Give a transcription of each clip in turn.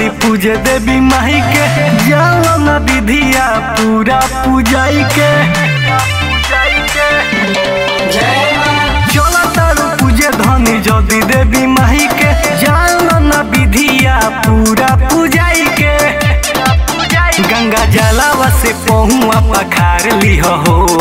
जदि पूजे देवी माही के जाओ न विधिया पूरा पूजाई के चलो तारू पूजे धनी जदि देवी माही के जाओ न विधिया पूरा पूजाई के गंगा जलावा से पहुआ पखार ली हो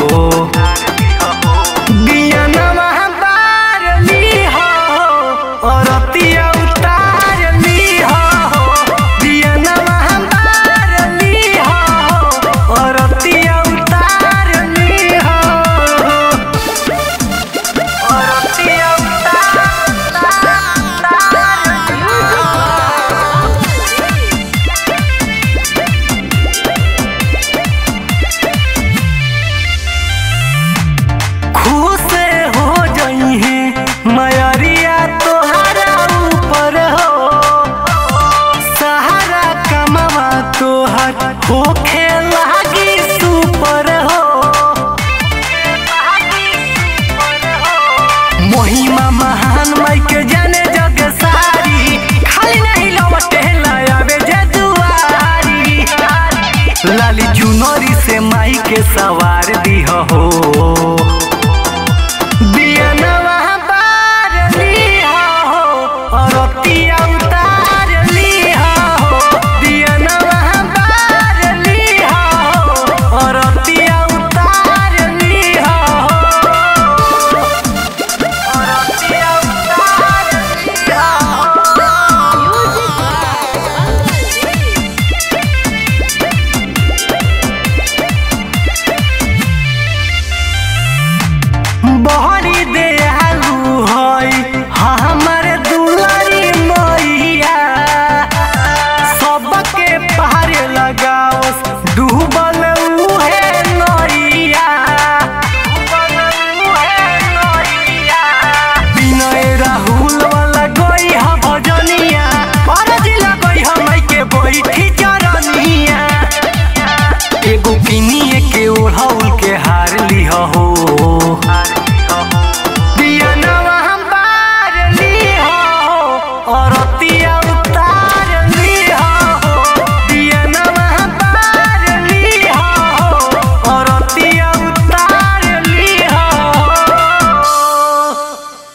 मयरिया तोहरा ऊपर हो सहारा कमावा तोहर होखे लागी सुपर हो महिमा महान माई के जाने जग सारी खाली नहीं लौटे लावे जे दुआरी लाली चुनरी से माई के सवार